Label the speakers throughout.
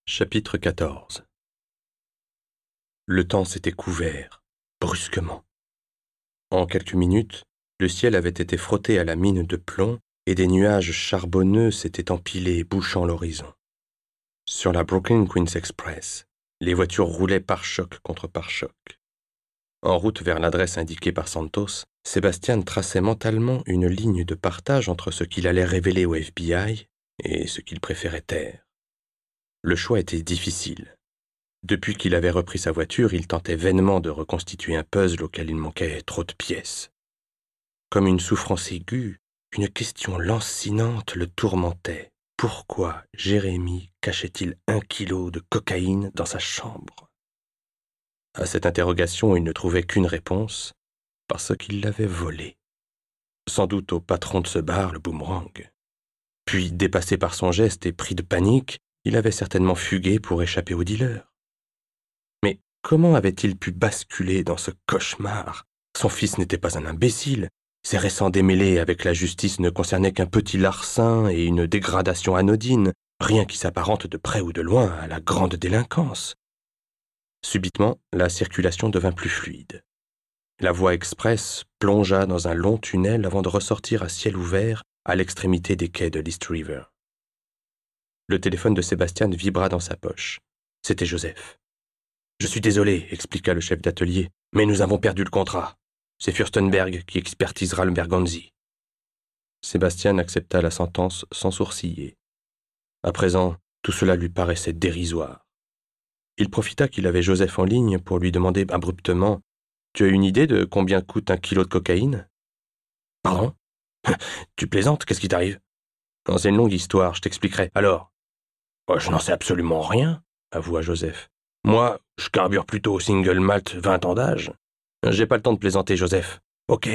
Speaker 1: Chapitre 14. Le temps s'était couvert, brusquement. En quelques minutes, le ciel avait été frotté à la mine de plomb et des nuages charbonneux s'étaient empilés, bouchant l'horizon. Sur la Brooklyn Queens Express, les voitures roulaient pare-choc contre pare-choc. En route vers l'adresse indiquée par Santos, Sébastien traçait mentalement une ligne de partage entre ce qu'il allait révéler au FBI et ce qu'il préférait taire. Le choix était difficile. Depuis qu'il avait repris sa voiture, il tentait vainement de reconstituer un puzzle auquel il manquait trop de pièces. Comme une souffrance aiguë, une question lancinante le tourmentait. Pourquoi Jérémy cachait-il 1 kilo de cocaïne dans sa chambre? À cette interrogation, il ne trouvait qu'une réponse, parce qu'il l'avait volée. Sans doute au patron de ce bar, le Boomerang. Puis, dépassé par son geste et pris de panique, il avait certainement fugué pour échapper au dealer. Mais comment avait-il pu basculer dans ce cauchemar? Son fils n'était pas un imbécile. Ses récents démêlés avec la justice ne concernaient qu'un petit larcin et une dégradation anodine, rien qui s'apparente de près ou de loin à la grande délinquance. Subitement, la circulation devint plus fluide. La voie express plongea dans un long tunnel avant de ressortir à ciel ouvert à l'extrémité des quais de l'East River. Le téléphone de Sébastien vibra dans sa poche. C'était Joseph. « Je suis désolé, » expliqua le chef d'atelier, « mais nous avons perdu le contrat. C'est Furstenberg qui expertisera le Berganzi. » Sébastien accepta la sentence sans sourciller. À présent, tout cela lui paraissait dérisoire. Il profita qu'il avait Joseph en ligne pour lui demander abruptement « Tu as une idée de combien coûte 1 kilo de cocaïne ?»« Pardon ? Tu plaisantes, qu'est-ce qui t'arrive ?»« C'est une longue histoire, je t'expliquerai. Alors ?»« Je n'en sais absolument rien, » avoua Joseph. « Moi, je carbure plutôt au single malt 20 ans d'âge. J'ai pas le temps de plaisanter, Joseph. Ok.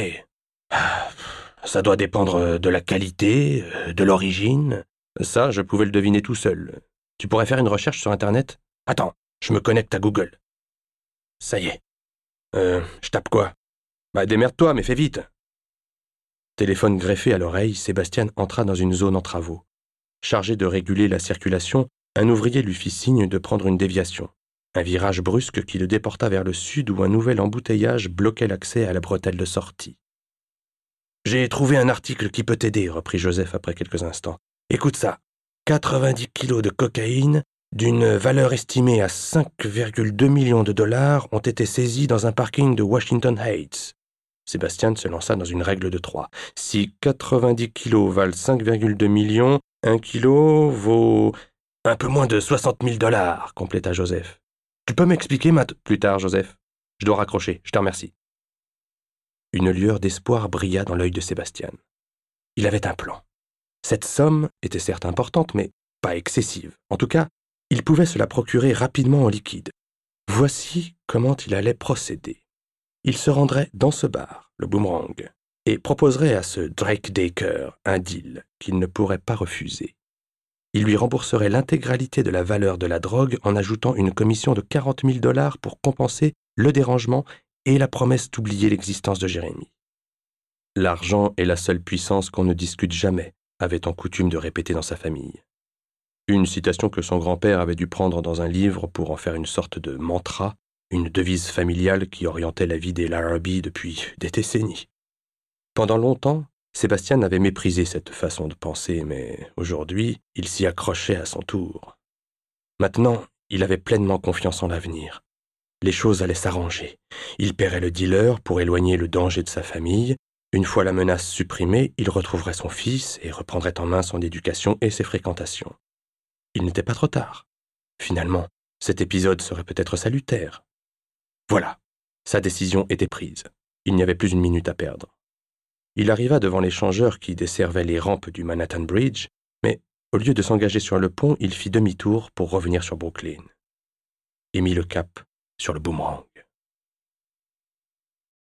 Speaker 1: Ça doit dépendre de la qualité, de l'origine. Ça, je pouvais le deviner tout seul. Tu pourrais faire une recherche sur Internet ? Attends, je me connecte à Google. Ça y est. Je tape quoi ? Démerde-toi, mais fais vite. Téléphone greffé à l'oreille, Sébastien entra dans une zone en travaux. Chargé de réguler la circulation, un ouvrier lui fit signe de prendre une déviation. Un virage brusque qui le déporta vers le sud où un nouvel embouteillage bloquait l'accès à la bretelle de sortie. « J'ai trouvé un article qui peut t'aider, » reprit Joseph après quelques instants. « Écoute ça. 90 kilos de cocaïne, d'une valeur estimée à 5,2 millions de dollars, ont été saisis dans un parking de Washington Heights. » Sébastien se lança dans une règle de 3. Si 90 kilos valent 5,2 millions, 1 kilo vaut un peu moins de 60 000 dollars, compléta Joseph. Tu peux m'expliquer, Matt ? Plus tard, Joseph. Je dois raccrocher, je te remercie. Une lueur d'espoir brilla dans l'œil de Sébastien. Il avait un plan. Cette somme était certes importante, mais pas excessive. En tout cas, il pouvait se la procurer rapidement en liquide. Voici comment il allait procéder. Il se rendrait dans ce bar, le Boomerang, et proposerait à ce Drake Dacre un deal qu'il ne pourrait pas refuser. Il lui rembourserait l'intégralité de la valeur de la drogue en ajoutant une commission de 40 000 dollars pour compenser le dérangement et la promesse d'oublier l'existence de Jérémy. L'argent est la seule puissance qu'on ne discute jamais, avait-on coutume de répéter dans sa famille. Une citation que son grand-père avait dû prendre dans un livre pour en faire une sorte de mantra, une devise familiale qui orientait la vie des Larrabee depuis des décennies. Pendant longtemps, Sébastien avait méprisé cette façon de penser, mais aujourd'hui, il s'y accrochait à son tour. Maintenant, il avait pleinement confiance en l'avenir. Les choses allaient s'arranger. Il paierait le dealer pour éloigner le danger de sa famille. Une fois la menace supprimée, il retrouverait son fils et reprendrait en main son éducation et ses fréquentations. Il n'était pas trop tard. Finalement, cet épisode serait peut-être salutaire. Voilà, sa décision était prise. Il n'y avait plus une minute à perdre. Il arriva devant l'échangeur qui desservait les rampes du Manhattan Bridge, mais au lieu de s'engager sur le pont, il fit demi-tour pour revenir sur Brooklyn et mit le cap sur le Boomerang.